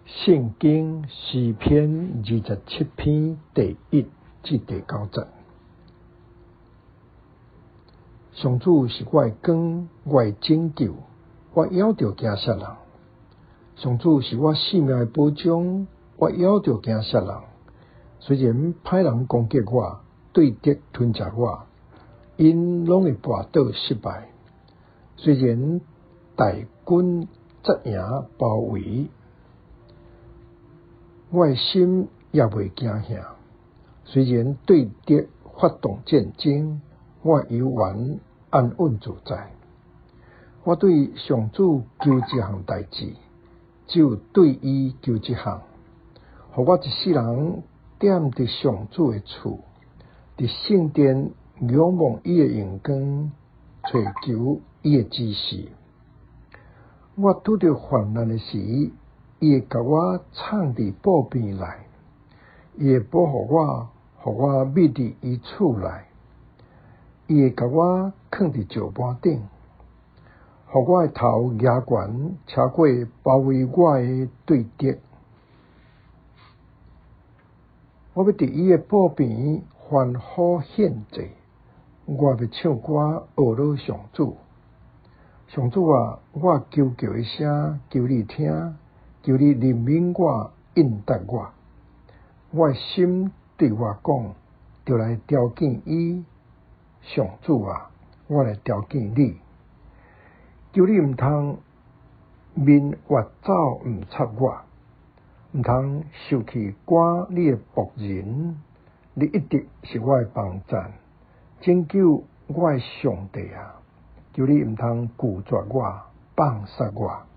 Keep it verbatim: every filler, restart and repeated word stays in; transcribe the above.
圣经诗篇二十七篇第一至第九节。上主是我的光，我的拯救，我还着惊啥人？上主是我性命的保障，我还着惊啥人？虽然歹人攻击我，对敌吞食我，因拢会跋倒失败。虽然大军阵营包围，我的心也袂惊吓。虽然对敌发动战争，我犹原安稳自在。我对上主求一项代志，只有对伊求一项，互我一世人踮伫上主的厝，伫圣殿仰望伊的荣光，寻求伊的指示。我拄着患难的时，伊会甲我藏伫布边内，伊会保护我，互我秘伫伊厝内。伊会甲我放伫石板顶，互我的头举悬，超过包围我的对敌。我要伫伊的布边欢呼献祭，我要唱歌学乐上主。上主啊，我求叫一声，求你听，求你怜悯我，应答我。我的心对我讲，就来朝见伊。上主啊，我来朝见你。求你毋通面越走毋插我，毋通受去赶你的仆人。你一直是我的帮赞，拯救我的上帝啊！求你毋通拒绝我，放杀我。